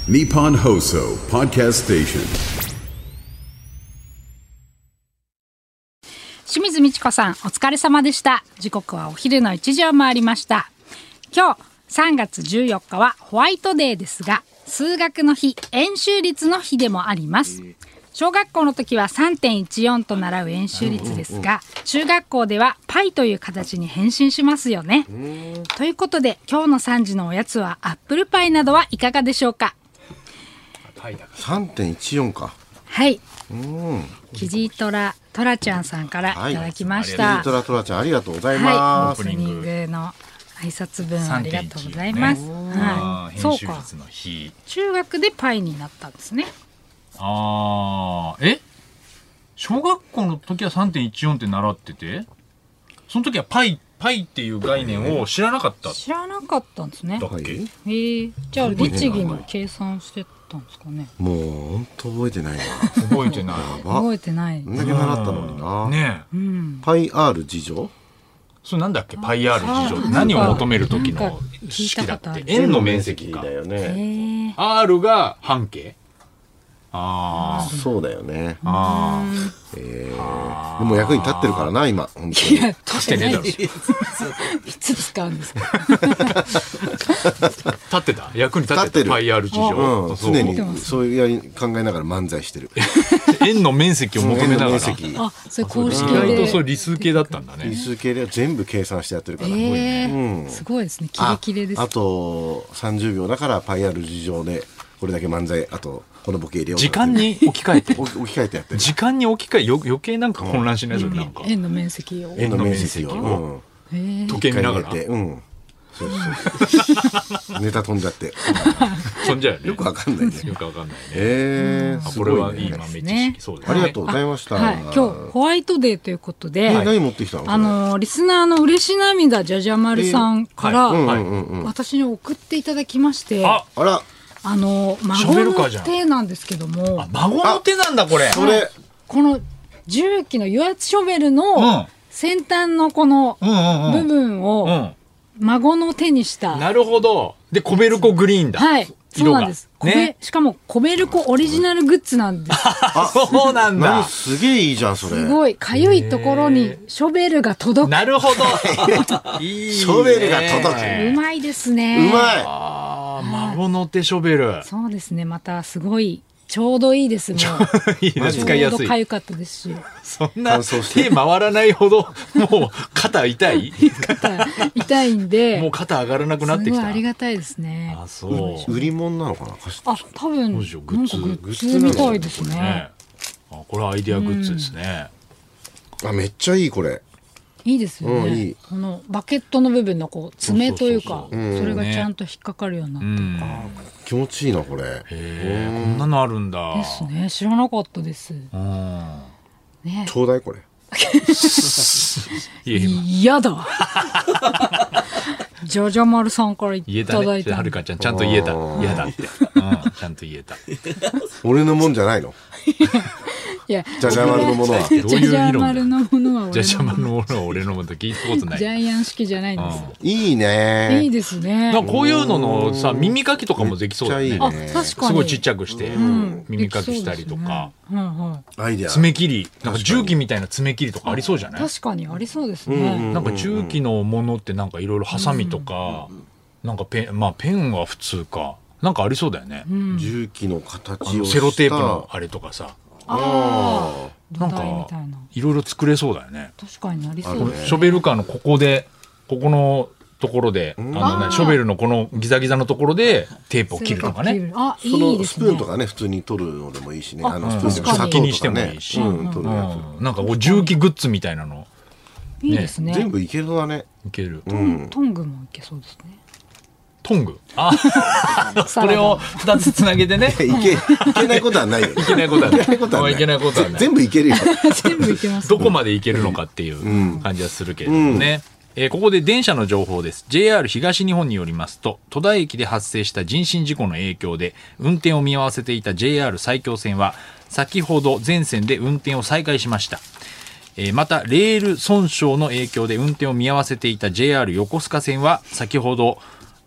Nippon Hoso Podcast Station。 清水美智子さん、お疲れ様でした。時刻はお昼の1時を回りました。今日3月14日はホワイトデーですが、数学の日、円周率の日でもあります。小学校の時は 3.14 と習う円周率ですが、中学校ではパイという形に変身しますよね。ということで、今日の3時のおやつはアップルパイなどはいかがでしょうか。 3.14 か。 はい。キジトラトラちゃんさんからいただきました。 キジトラトラちゃん、ありがとうございます。 オープニングの挨拶文ありがとうございます。はい、そうか。中学でパイになったんですね。 小学校の時は 3.14 って習ってて、その時はパイっていう概念を知らなかった。 知らなかったんですね。 だっけ？ じゃあ律儀に計算してたんですかね。 もう本当覚えてないな。 覚えてない。 覚えてない。 こんだけ習ったのにな。 ねえ。 パイ R 次乗？ それなんだっけ？パイ R 次乗。何を求める時の式だって。円の面積か。 だよね。 R が半径？ そうだよね。でも役に立ってるからな、今。本当に。 立ってねえだろ。 いつ使うんですか。 立ってた？役に立ってる。パイ R 次乗。 常にそういう考えながら漫才してる。 円の面積を求めながら。 それ公式で。 意外とそう理数系だったんだね。 理数系で全部計算してやってるから。 すごいですね。キレキレです。 あと30秒だからパイ R 次乗でこれだけ漫才、あとこのボケ入れよう。 時間に置き換えて置き換えてやってる。 時間に置き換え、余計なんか混乱しないぞ。なんか円の面積を円の面積を時計見ながら。 そうネタ飛んじゃって飛んじゃうよね。 よくわかんないね。 よくわかんないね。これはいい豆知識。そうです。 ありがとうございました。 今日ホワイトデーということで、 何持ってきたの？ リスナーの嬉し涙じゃじゃ丸さんから私に送っていただきまして、 あら、 孫の手なんですけども、 孫の手なんだこれ。 この重機の油圧ショベルの先端のこの部分を孫の手にした。 なるほど。でコベルコグリーンだ。 はい。そうなんです。しかもコベルコオリジナルグッズなんです。 そうなんだ。 すげえいいじゃんそれ。 すごいかゆいところにショベルが届く。 なるほど。 ショベルが届く。 うまいですね。 うまい。 孫の手ショベル。 そうですね。またすごいちょうどいいです。もういいです。使いやすい。 ちょうどかゆかったですし。 そんな手回らないほどもう肩痛い？ 痛いんで。 もう肩上がらなくなってきた。 すごいありがたいですね。 あ、そう。 売り物なのかな？ 多分なんかグッズみたいですね。 これはアイデアグッズですね。 めっちゃいいこれ。 いいですよね。このバケットの部分のこう爪というか、それがちゃんと引っかかるようになってる。 気持ちいいなこれ。 こんなのあるんだ。 ですね。知らなかったです。 ちょうだいこれ。 嫌だ。じゃじゃ丸さんからいただいて。 はるかちゃんちゃんと言えた。嫌だって。ちゃんと言えた。 俺のもんじゃないの？じゃじゃ丸のものはどういうじゃじゃ丸のものはじゃじゃ丸のものは俺のものと聞いたことない。 ジャイアン式じゃないんです。 いいね。 いいですね。 こういうののさ耳かきとかもできそうだね。 確かに。すごいちっちゃくして耳かきしたりとか。 アイデア。 爪切りなんか重機みたいな爪切りとかありそうじゃない？ 確かにありそうですね。 なんか重機のものってなんかいろいろハサミとかなんかペンは普通かなんかありそうだよね。 重機の形をセロテープのあれとかさ。なんかいろいろ作れそうだよね。 確かにありそうですね。 ショベルカーのここのところでショベルのこのギザギザのところでテープを切るとかね。 そのスプーンとかね普通に取るのでもいいしね。スプーンで先にしてもいいし。なんかこう重機グッズみたいなの。 いいですね。 全部いけるだね。 いける。 トングもいけそうですね。 トング。それを2つつなげてね。 いけないことはないよ。 いけないことはない。いけないことはない。 全部いけるよ。 全部いけます。 どこまでいけるのかっていう感じはするけれどもね。ここで電車の情報です。 JR 東日本によりますと、戸田駅で発生した人身事故の影響で運転を見合わせていた JR 埼京線は先ほど全線で運転を再開しました。またレール損傷の影響で運転を見合わせていた JR 横須賀線は先ほど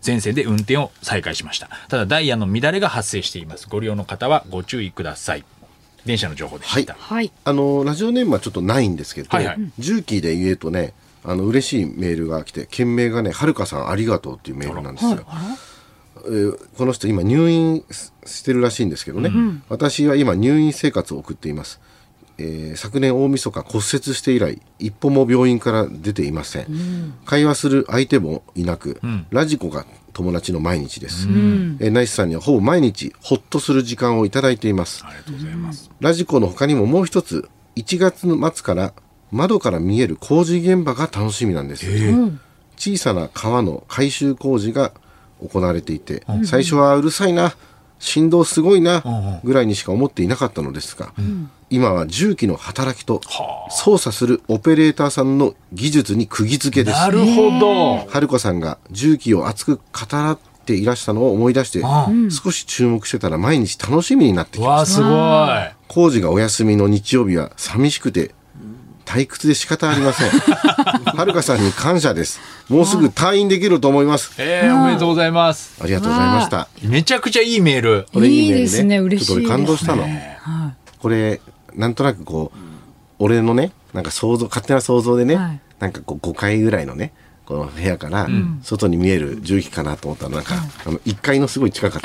全線で運転を再開しました。ただダイヤの乱れが発生しています。ご利用の方はご注意ください。電車の情報でした。 はい。 ラジオネームはちょっとないんですけど、 はいはい、 重機で言うとね、嬉しいメールが来て、件名がね、はるかさんありがとうっていうメールなんですよ。この人今入院してるらしいんですけどね、私は今入院生活を送っています。昨年大晦日骨折して以来一歩も病院から出ていません、会話する相手もいなく、ラジコが友達の毎日です、ナイスさんにはほぼ毎日ホッとする時間をいただいています。 ありがとうございます。 ラジコの他にももう一つ1月の末から窓から見える工事現場が楽しみなんです。小さな川の改修工事が行われていて、最初はうるさいな、振動すごいなぐらいにしか思っていなかったのですが、今は重機の働きと操作するオペレーターさんの技術に釘付けです。 なるほど。 はるかさんが重機を熱く語らっていらしたのを思い出して、少し注目してたら毎日楽しみになってきました。 わあ、すごい。 工事がお休みの日曜日は寂しくて退屈で仕方ありません。はるかさんに感謝です。もうすぐ退院できると思います。 おめでとうございます。 ありがとうございました。 めちゃくちゃいいメール。 これいいメールね。 いいですね、嬉しいですね。 ちょっと俺感動したの。これなんとなくこう、俺のね、なんか勝手な想像でね、なんかこう5階ぐらいのね、この部屋から外に見える重機かなと思ったら、なんか1階のすごい近かった。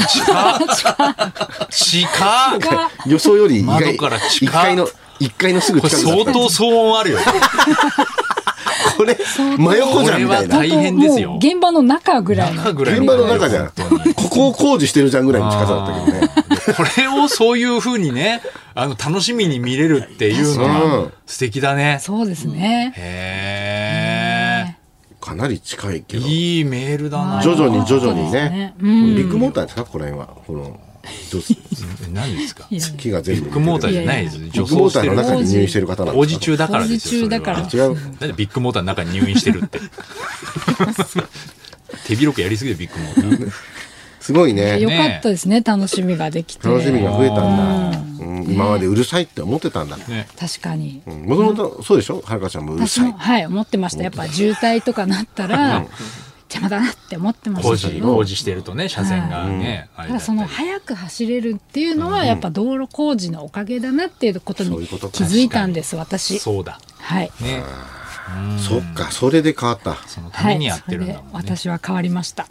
近予想より意外。 窓から近 1階のすぐ近くだった。 相当騒音あるよ。 これ真横じゃんみたいな。 大変ですよ。 現場の中ぐらいの。 現場の中じゃん。ここを工事してるじゃんぐらいの近さだったけどね。 これをそういう風にね、楽しみに見れるっていうのは素敵だね。 そうですね。 へー。 かなり近いけど。 いいメールだな。 徐々にね。ビッグモーターですか、これは。この何ですか。 木が全部。 ビッグモーターじゃないです。 ビッグモーターの中に入院してる方なんですか。 工事中だからですよ。 工事中だから。 違う。 なんでビッグモーターの中に入院してるって。手広くやりすぎるビッグモーター。 すごいね。 よかったですね。楽しみができて。 楽しみが増えたんだ。今までうるさいって思ってたんだ。 確かに。 もともとそうでしょ。はるかちゃんもうるさい。 はい、思ってました。やっぱ渋滞とかなったら邪魔だなって思ってましたけど。 工事してるとね、車線がね。 ただその速く走れるっていうのはやっぱ道路工事のおかげだなっていうことに気づいたんです、私。 そうだ。 はい。 ね。 そっか、それで変わった。 そのためにやってるんだもんね。 私は変わりました。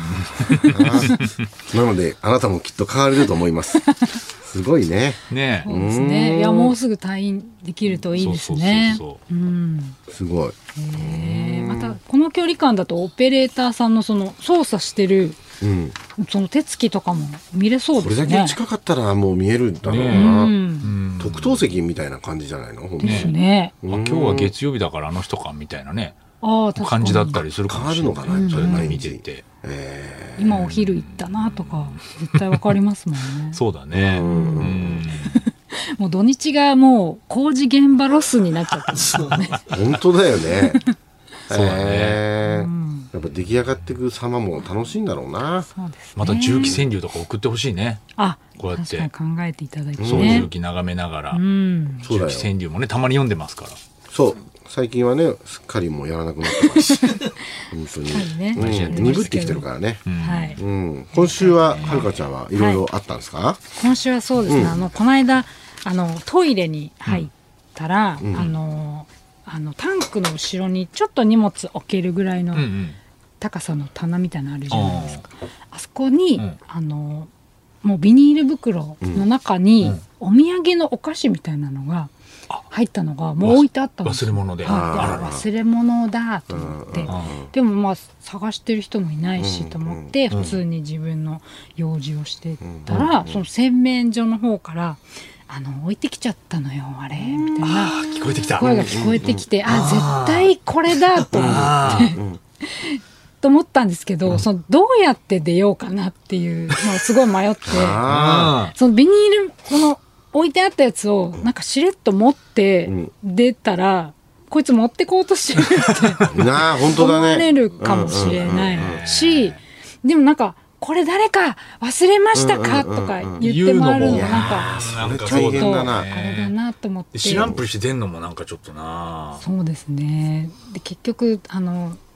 なのであなたもきっと変われると思います。すごいね。 ね。 そうですね。いや、もうすぐ退院できるといいですね。 すごい。 またこの距離感だとオペレーターさんのその操作してるその手つきとかも見れそうですね。 これだけ近かったらもう見えるんだろうな。特等席みたいな感じじゃないの。 ですね。 今日は月曜日だからあの人かみたいなね感じだったりするかもしれない。 変わるのかな、それ毎見て日。 て。 今お昼行ったなとか絶対わかりますもんね。 そうだね。 もう土日がもう工事現場ロスになっちゃったんですよね。 本当だよね。 そうだね。 やっぱ出来上がっていく様も楽しいんだろうな。 また重機川柳とか送ってほしいね。こうやって確かに考えていただいてそうね。 重機眺めながらそうだよ。 重機川柳もねたまに読んでますから。 そう。最近はねすっかりもうやらなくなってます本当に鈍ってきてるからね。今週ははるかちゃんはいろいろあったんですか。 今週はそうですね。この間トイレに入ったらタンクの後ろにちょっと荷物置けるぐらいの高さの棚みたいなのあるじゃないですか。あそこにもうビニール袋の中にお土産のお菓子みたいなのが入ったのがもう置いてあったんですよ。 忘れ物で。 忘れ物だと思って、でもまあ探してる人もいないしと思って普通に自分の用事をしてたら、その洗面所の方から置いてきちゃったのよあれみたいな聞こえてきた声が聞こえてきて、絶対これだと思ってと思ったんですけど、そのどうやって出ようかなっていうのをすごい迷ってそのビニールこの置いてあったやつをなんかしれっと持って出たら、こいつ持ってこうとしてるって思われるかもしれないし、でもなんかこれ誰か忘れましたかとか言って回るのなんかちょっとあれだなと思って、 知らんぷりして出んのもなんかちょっとな。 そうですね。で結局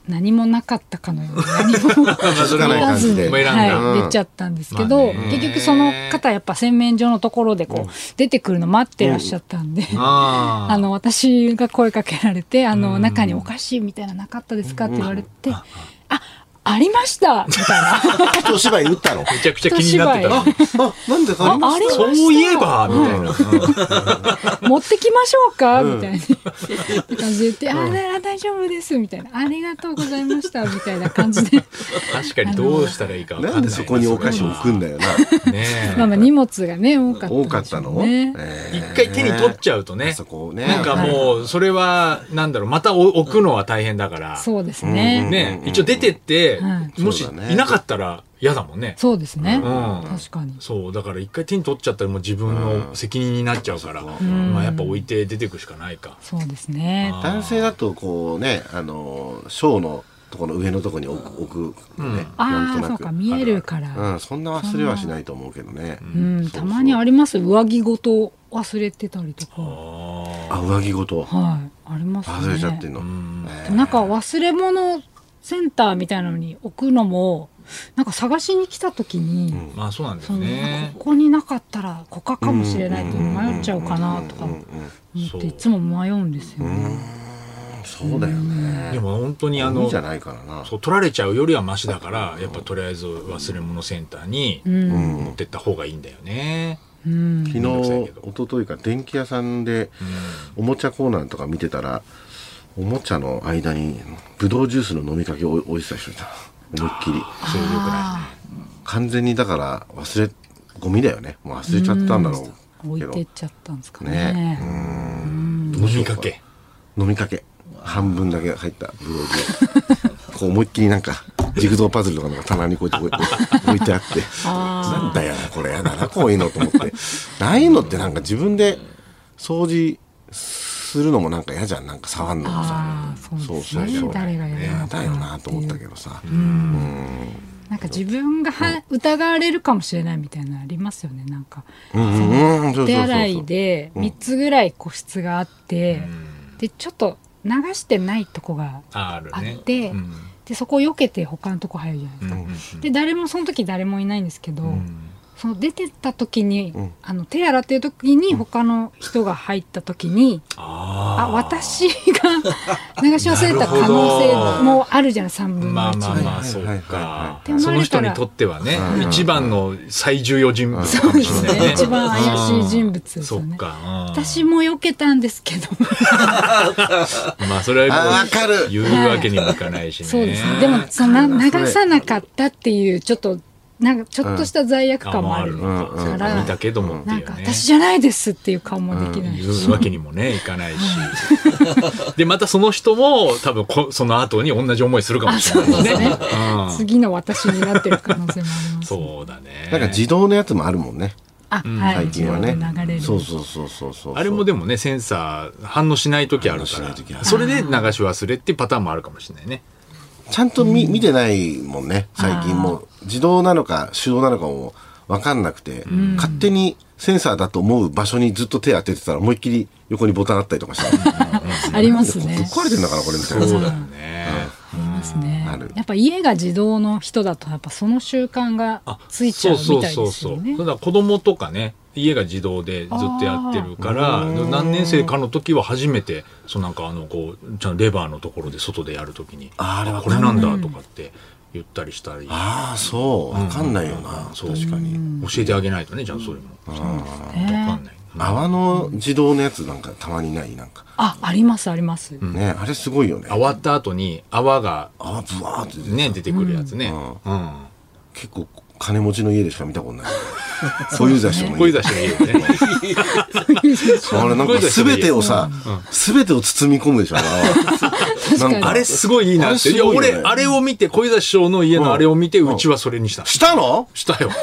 何もなかったかのように何も気づかない感じではい、出ちゃったんですけど、 まあね結局その方やっぱ洗面所のところでこう、出てくるの待ってらっしゃったんで、私が声かけられて中におかしいみたいななかったですかって言われて、ありましたみたいな一芝居打ったの。 めちゃくちゃ気になってた。 なんでかありましたそういえばみたいな。 持ってきましょうかみたいな感じで言って大丈夫ですみたいな、ありがとうございましたみたいな感じで確かにどうしたらいいか分かんな。 ないんでそこにお菓子置くんだよな。 ねまあ荷物がね多かった多かったの。 一回手に取っちゃうとね、 そこね。 なんかもうそれはなんだろう、また置くのは大変だからそうですね、 ね、一応出てってもしそうだねいなかったら嫌だもんね。 そうですね、 ん確かにそうだから一回手に取っちゃったらもう自分の責任になっちゃうから、まあやっぱ置いて出てくしかないか。 そうですね。 男性だとこうねショーのところの上のところに置くね。 ああそうか見えるから、 そんな忘れはしないと思うけどね。 たまにあります上着ごと忘れてたりとか。 上着ごと。 はいありますね。 忘れちゃってんの。 なんか忘れ物センターみたいなのに置くのもなんか探しに来た時に、 まあそうなんですなんかね。 ここになかったらここかもしれないって迷っちゃうかなとか思っていつも迷うんですよね。 そうだよね。 でも本当にいいじゃないからな。 そう取られちゃうよりはマシだからやっぱとりあえず忘れ物センターに持ってった方がいいんだよね。 昨日一昨日か電気屋さんでおもちゃコーナーとか見てたらおもちゃの間にブドウジュースの飲みかけを置いてた人いた。思いっきり。 それよくないね。 完全にだからゴミだよね。もう忘れちゃったんだろうけど。 置いてっちゃったんですかね。 飲みかけ。 飲みかけ半分だけ入ったブドウジュース。こう思いっきりなんかジグゾーパズルとかなんか棚にこうやって置いてあってなんだよなこれやだなこういうのと思って。ああいうのってなんか自分で掃除するのもなんか嫌じゃん。なんか触んのもさ。 そうですね。誰がやるのかだよなと思ったけどさ。 なんか自分が疑われるかもしれないみたいなのありますよね。なんか手洗いで3つぐらい個室があってでちょっと流してないとこがあってでそこを避けて他のとこ入るじゃないですか。で誰もその時誰もいないんですけどその出てった時に手洗ってる時に他の人が入った時に私が流し忘れた可能性もあるじゃない3分の1。 まあまあまあそうか。その人にとってはね一番の最重要人物かもしれないね。 一番怪しい人物ですよね。私も避けたんですけどまあそれは言うわけにもいかないしね。 そうですね。でもその流さなかったっていうちょっとした罪悪感もあるから見たけどもっていうね。 なんか私じゃないですっていう顔もできないし、 言うわけにもねいかないしでまたその人も多分その後に同じ思いするかもしれないしね。 次の私になってる可能性もあります。 そうだね。 なんか自動のやつもあるもんね。 最近はね。 そうあれもでもねセンサー反応しない時あるからそれで流し忘れっていうパターンもあるかもしれないね。 ちゃんと見てないもんね最近。もう自動なのか手動なのかも分かんなくて勝手にセンサーだと思う場所にずっと手当ててたら思いっきり横にボタンあったりとかしたありますね。 壊れてんだからこれみたいな。 そうだよね。 ありますね。やっぱ家が自動の人だとやっぱその習慣がついちゃうみたいですよね。 そうだ子供とかね家が自動でずっとやってるから何年生かの時は初めてなんかこうちゃんとレバーのところで外でやる時にこれなんだとかって言ったりしたり。 そう分かんないよな。確かに教えてあげないとねちゃんとそういうの分かんない。 泡の自動のやつなんかたまにないなんか。 ありますあります。 ねあれすごいよね。 泡った後に泡がブワーってね出てくるやつね。 結構金持ちの家でしか見たことない。小遊三師匠の家。 小遊三師匠の家ね。 あれなんか全てをさ全てを包み込むでしょ。 あれすごいいいなって。俺あれを見て小遊三師匠の家のあれを見てうちはそれにした。 したの？ したよ。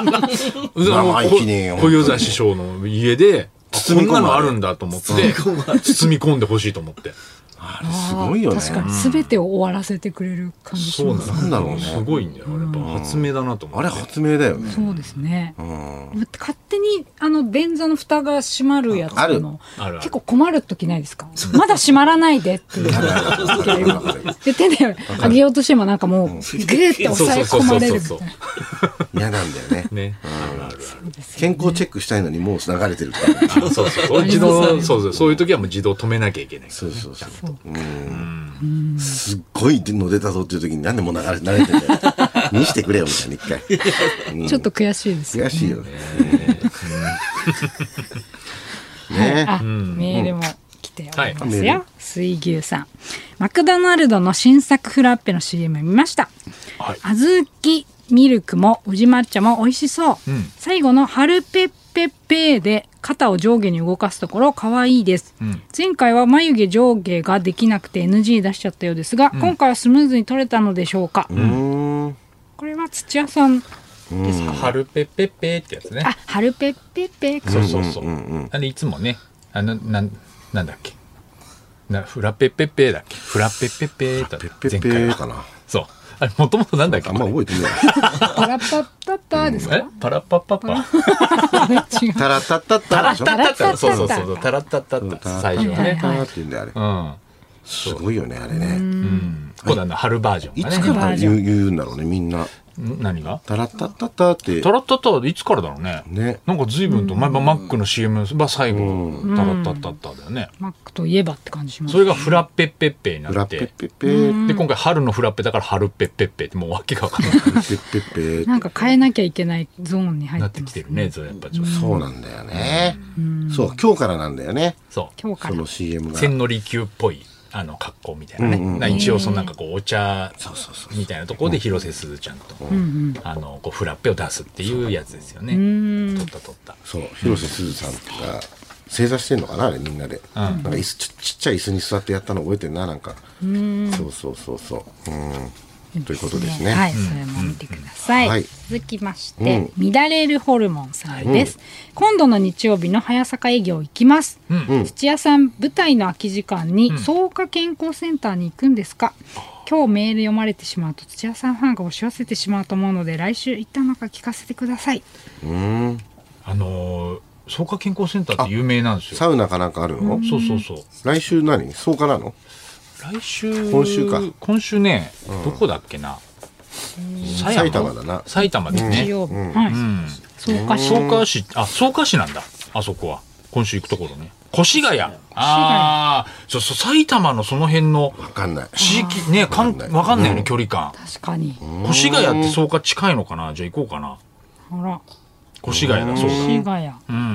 小遊三師匠の家でこんなのあるんだと思って包み込んでほしいと思って。 あれすごいよね。 確かに全てを終わらせてくれる感じしそうます。 なんだろうね。 すごいんだよ。やっぱ発明だなと思って。 あれ発明だよね。 そうですね。 うん勝手に便座の蓋が閉まるやつのある結構困る時ないですか？まだ閉まらないでっていうで手で上げようとしてもなんかもうグーって押さえ込まれるみたいな。 嫌なんだよね。 ね。 健康チェックしたいのにもう流れてるから。 そうそう。自動、そういう時はもう自動止めなきゃいけない。 そうそうそう。すっごいの出たぞっていう時になんでもう流れてんだよ。見してくれよみたいな一回。 ちょっと悔しいですよね。 悔しいよね。ね。 メールも来ておりますはいよ。水牛さん。マクドナルドの新作フラッペの CM 見ました。あずきミルクも宇治抹茶も美味しそう。最後の春ペッペッペーで肩を上下に動かすところ可愛いです。前回は眉毛上下ができなくて NG 出しちゃったようですが、今回はスムーズに取れたのでしょうか。これは土屋さんですか？ 春ペッペッペーってやつね。 あ、春ペッペッペー。 そうそうそう。あれいつもね、なんだっけ。フラペッペッペーだっけ。フラペッペッペーだっペッペッペーかな。 そう。あれもともとなんだっけ。 あんま覚えてない。 パラッパッパッパーですか？ パラッパッパッパ。 違う。 タラッタッタッタでしょ。 タラッタッタ。そうそうそう。タラッタッタッタ。最初はね。 タラッタッタッタって言うんだよあれ。すごいよねあれね。 これ春バージョンがね。 いつから言うんだろうねみんな。 何が？ タラッタッタッタって。 タラッタッタはいつからだろうね。 ね。 なんか随分と前マックの CM は最後タラッタッタッタだよね。 マックといえばって感じします。 それがフラッペッペッペになフラッペッって、 ペッペー。 で今回春のフラッペだから春ペッペッペってもうわけがわかんないペッペッペー。 なんか変えなきゃいけないゾーンに入なってってます。 きてるね。それやっぱちょっとそうなんだよね。そう今日からなんだよね。 そ今日からその CM うが。 千利休っぽい格好みたいなね。一応そのなんかこうお茶みたいなところで広瀬すずちゃんとこうフラッペを出すっていうやつですよね。取ったそう広瀬すずさんが正座してんのかなあれみんなで。なんかちっちゃい椅子に座ってやったの覚えてるななんか。そう。ということですね。 はい、それも見てください。 はい続きまして、乱れるホルモンさんです。今度の日曜日の早坂営業行きます。土屋さん、舞台の空き時間に草加健康センターに行くんですか？今日メール読まれてしまうと土屋さんファンが押し寄せてしまうと思うので来週行ったのか聞かせてください。 草加健康センターって有名なんですよ。 サウナかなんかあるの？ そう。 来週何？草加なの？ 来週今週か。 今週ね、どこだっけな。 埼玉だな。 埼玉ですね。 日曜日。はい。草加市。 草加市なんだ。あそこは。今週行くところね。越谷。そう埼玉のその辺のわかんない。 地域ね、わかんないよね、距離感。 確かに。 越谷って草加近いのかな？じゃあ行こうかな。 あら。 越谷だそうだ。 越谷。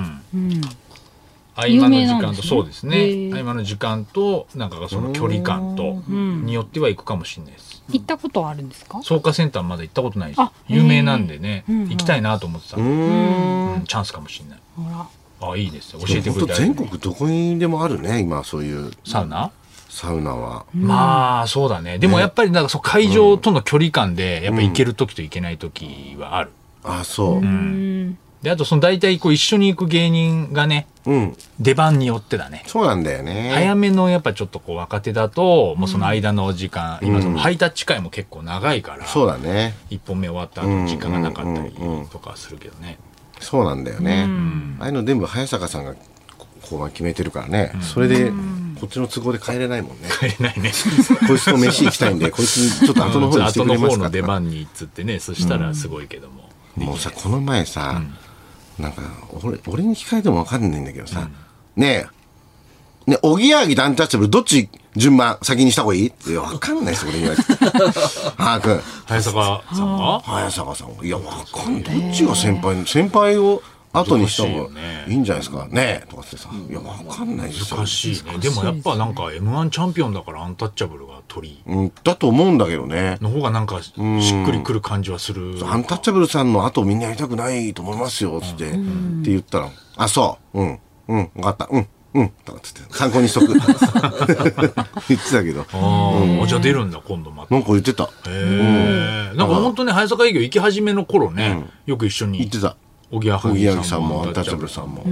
合間の時間と有名なんですねそうですね。合間の時間となんかその距離感とによっては行くかもしれないです。 行ったことはあるんですか？ 草加センターまだ行ったことないですあ。 有名なんでね、行きたいなと思ってた。チャンスかもしれない。 ああ、いいですよ。教えてくれた全国どこにでもあるね今そういうサウナは。 まあそうだね。でもやっぱりなんかそう会場との距離感でやっぱ行ける時と行けない時はある。 あそう。 であとその大体こう一緒に行く芸人がね、出番によってだね。 そうなんだよね。 早めのやっぱちょっとこう若手だともうその間の時間、今そのハイタッチ会も結構長いから、 そうだね。 一本目終わった後に時間がなかったりとかするけどね。 そうなんだよね。ああいうの全部早坂さんがこう決めてるからね。それでこっちの都合で帰れないもんね。 帰れないね。 こいつと飯行きたいんでこいつちょっと後の方にしてくれますか。 後の方の出番にっつってね、そしたらすごいけども。 もうさこの前さ、なんか俺に聞かれても分かんないんだけどさ、ねえおぎやはぎとアンタッチャブルどっち順番先にした方がいいって分かんないです俺に言われて。はーくん早坂さんが早坂さんがいや分かんないどっちが先輩を後にした方がいいんじゃないですかねえとかってさいや分かんないですよ。 難しいね。でもやっぱなんか M1 チャンピオンだからアンタッチャブルが取りだと思うんだけどね。 の方がなんかしっくりくる感じはする。 アンタッチャブルさんの後みんなやりたくないと思いますよつってって言ったらあそう分かったとかつって参考にしとく言ってたけどじゃあ出るんだ今度また。 なんか言ってた。 なんか本当に早坂営業行き始めの頃ね、よく一緒に言ってた。 おぎやはおぎやはぎさんもぎさんもアンタッチャブルさんも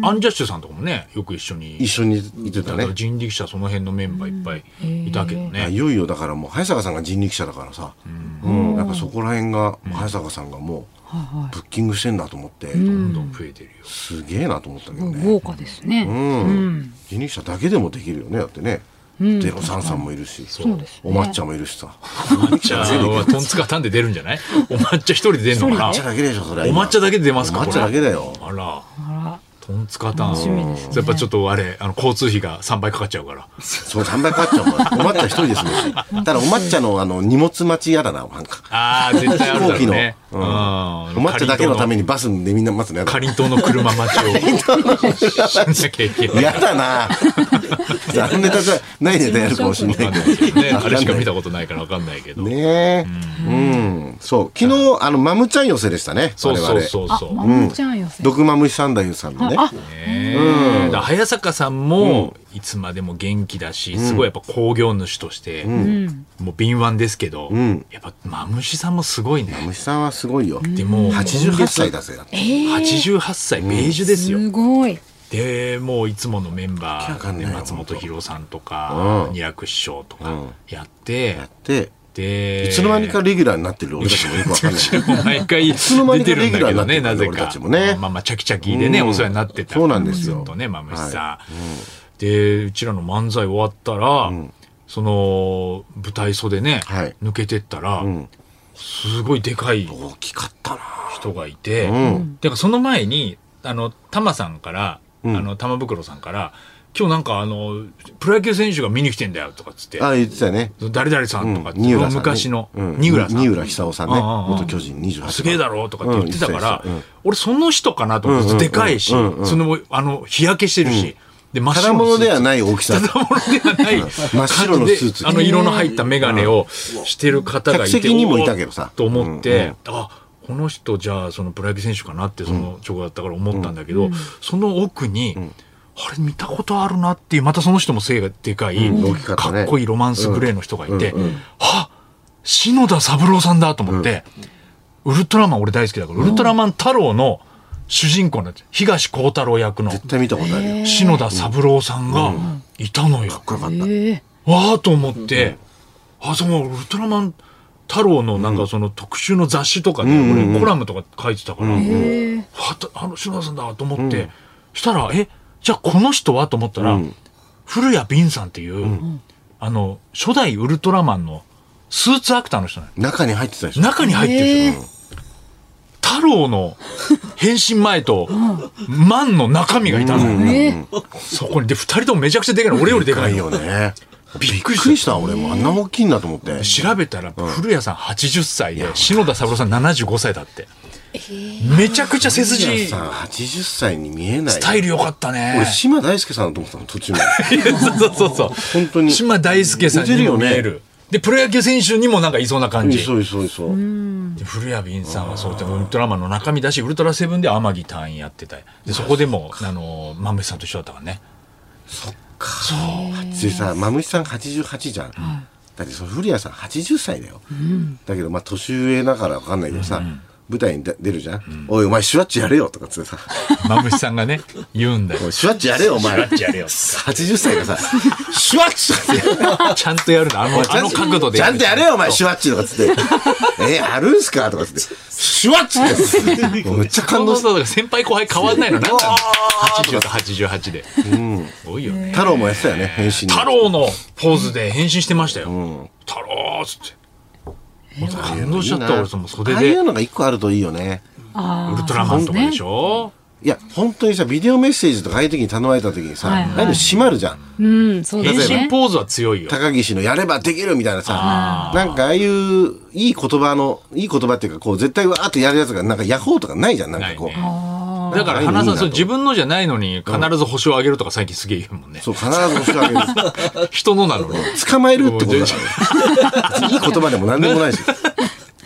アンジャッシュさんとかもねよく一緒にいてたね。 人力車その辺のメンバーいっぱいいたけどね。 いよいよだからもう早坂さんが人力車だからさ、やっぱそこら辺が早坂さんがもうブッキングしてんだと思って、 どんどん増えてるよ。 すげえなと思ったけどね。 豪華ですね。 人力車だけでもできるよねだってね。033もいるし、お抹茶もいるしさ。 お抹茶はトンツカタンで出るんじゃない？お抹茶一人で出るのかな？ お抹茶だけでしょそれ。 お抹茶だけで出ますか？ お抹茶だけだよ。 あら。トンツカタン。やっぱちょっと交通費が3倍かかっちゃうから。 そう3倍かかっちゃうから。お抹茶一人ですもんし。ただお抹茶の荷物待ち嫌だななんか。 ああ絶対あるだろうね。 お抹茶だけのためにバスでみんな待つね。 かりんとうの車待ちをしなきゃいけない。 嫌だな。残念だじゃないネタやるかもしれないけどね。 あれしか見たことないからわかんないけど。 ねえ。そう昨日マムちゃん寄せでしたね。 そう。 マムちゃん寄せ。 毒マムシサンダユさんのね。 早坂さんもいつまでも元気だし、すごいやっぱ興行主としてもう敏腕ですけど、やっぱマムシさんもすごいね。 マムシさんはすごいよ。 でも 88歳だぜ。 88歳ベージュですよ。 すごい。 でもういつものメンバーで松本博さんとか二楽師匠とかやってでいつの間にかレギュラーになってる俺たちもよくわかんない。 毎回出てるんだけどね、なぜか。チャキチャキでねお世話になってた。 そうなんですよ。 ずっとねマムシさん。でうちらの漫才終わったらその舞台袖ね抜けてったらすごいでかい大きかったな人がいて、だからその前にタマさんから玉袋さんから今日なんかプロ野球選手が見に来てんだよとかっつって、 言ってたね。 誰々さんとかって、昔の二浦久夫さんね、元巨人28番すげえだろうとかって言ってたから、俺その人かなと思って、でかいし、その日焼けしてるし、で真っ白のスーツ、ただものではない大きさ、ただものではない真っ白のスーツ、 色の入った眼鏡をしてる方がいて、 客席にもいたけどさと思って、この人じゃあそのプロ野球選手かなってその直後だったから思ったんだけど、その奥にあれ見たことあるなっていう、またその人も背がでかい、かっこいいロマンスグレーの人がいて、篠田三郎さんだと思って、ウルトラマン俺大好きだから、ウルトラマン太郎の主人公なんです。東光太郎役の絶対見たことあるよ。 篠田三郎さんがいたのよ。かっこよかった。わーと思って、そのウルトラマン太郎のなんかその特集の雑誌とかで俺コラムとか書いてたから、篠田さんだと思って、したらじゃあこの人はと思ったら、古谷敏さんっていう、初代ウルトラマンのスーツアクターの人なの。 中に入ってたでしょ。 中に入ってる人。太郎の変身前と、マンの中身がいたのよ。そこに。で、二人ともめちゃくちゃでかいの。俺よりでかいよね。 びっくりした俺もあんな大きいんだと思って。 調べたら、古谷さん80歳で、篠田三郎さん75歳だって。めちゃくちゃ背筋 80歳に見えない。 スタイル良かったね。 俺島大輔さんだと思ってたの途中まで。そう本当に島大輔さんにも見える。でプロ野球選手にもなんかいそうな感じ。 そう。で古谷敏さんはそうってウルトラマンの中身だし、ウルトラセブンで天城隊員やってた。でそこでもマムシさんと一緒だったからね。 そっか。でさマムシさん88じゃん。だってその古谷さん80歳だよ。だけど年上だから分かんないけどさ。舞台に出るじゃん、おいお前シュワッチやれよとかってさマムシさんがね言うんだよ。 シュワッチやれよお前。 シュワッチやれよ。 80歳がさシュワッチってちゃんとやるの。あの角度でちゃんとやれよお前シュワッチとかつってあるんすかとかつってシュワッチってめっちゃ感動した。 先輩後輩変わんないの。なんだ80と88で。多いよね。 太郎もやってたよね変身。 太郎のポーズで変身してましたよ。太郎っつって。感動しちゃった俺。その袖でああいうのが一個あるといいよね。 ウルトラマンとかでしょ。 いや本当にさビデオメッセージとかああいう時に頼まれた時にさ、ああいうの閉まるじゃん。 そうですね。 変身ポーズは強いよ。 高岸のやればできるみたいなさ、なんかああいういい言葉っていうかこう絶対わーっとやるやつがなんかヤホーとかないじゃん。なんかこう。 だから花さん自分のじゃないのに必ず星をあげるとか最近すげえ言うもんね。 そう必ず星をあげる。 人のなのに捕まえるってことだから。いい言葉でも何でもないし。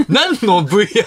何の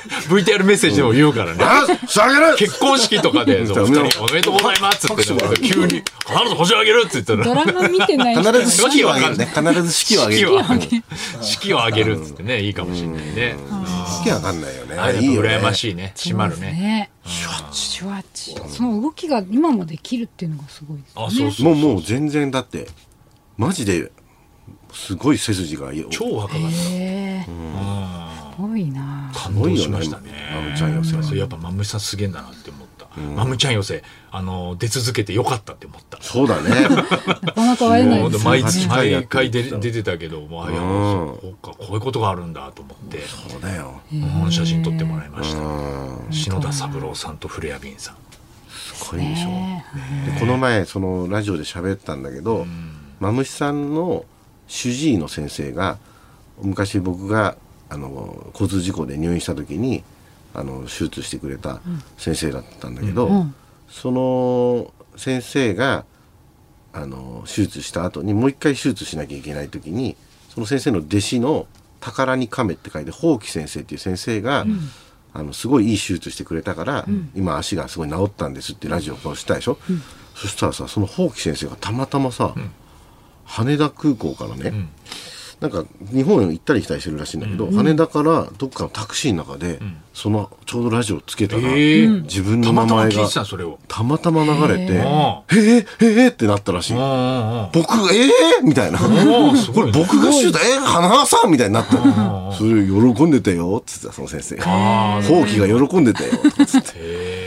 VTR メッセージでも言うからね。 仕上げる結婚式とかで、お二人おめでとうございますって言って、急に必ず星をあげるって言ったら。 ドラマ見てない人必ず式をあげるね。必ず式をあげる。 式をあげるっつってね、いいかもしれないね。 式わかんないよね。 あれ羨ましいね。締まるね。 シュワッチ。その動きが今もできるっていうのがすごいですね。 あ、そうそう。 もう全然だってマジですごい背筋が超若かった。 すごいな。 感動しましたね。 マムちゃん寄せは。 それやっぱマムシさんすげえんだなって思った。マムちゃん寄せ出続けてよかったって思った。 そうだね。 なかなか会えないですね。 毎回出てたけど、そうかこういうことがあるんだと思って。 そうだよ。 写真撮ってもらいました。篠田三郎さんと古谷敏さん。 すごいでしょ。でこの前そのラジオで喋ったんだけど、マムシさんの主治医の先生が昔僕が交通事故で入院した時に手術してくれた先生だったんだけど、その先生が手術した後にもう一回手術しなきゃいけない時に、その先生の弟子の宝に亀って書いて宝木先生っていう先生が、すごいいい手術してくれたから、今足がすごい治ったんですってラジオをしたでしょ、そしたらさ、その宝木先生がたまたまさ、羽田空港からね、なんか日本行ったり来たりしてるらしいんだけど、羽田からどっかのタクシーの中で、そのちょうどラジオつけたら、自分の名前がたまたま流れて、へえってなったらしい。僕みたいな、これ僕がシュート花輪さんみたいになった。それ喜んでたよっつってた、その先生が。ほうきが喜んでたよとつって。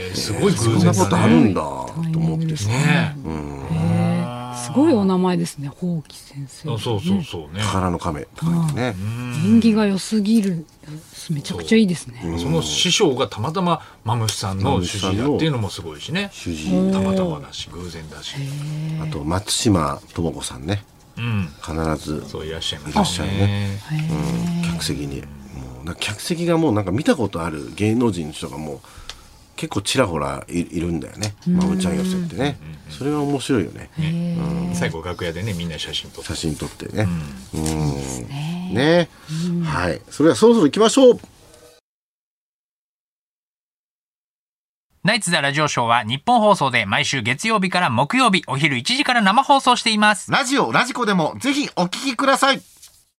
すごい偶然だね。 そんなことあるんだと思ってさ。 すごいお名前ですね、宝木先生。 そうね。 宝の亀とか言ってね。 縁起が良すぎる。めちゃくちゃいいですね。 その師匠がたまたまマムシさんの主治医だっていうのもすごいしね。 主治医たまたまだし偶然だし。 あと松島智子さんね。必ずそういらっしゃいますね。 客席にもう客席がもうなんか見たことある芸能人の人がもう結構ちらほらいるんだよね。マムちゃん寄せってね。それは面白いよね。 最後楽屋でね、みんな写真撮ってね。ね。はい。それではそろそろ行きましょう。 ナイツザラジオショーは日本放送で毎週月曜日から木曜日お昼1時から生放送しています。 ラジコでもぜひお聞きください。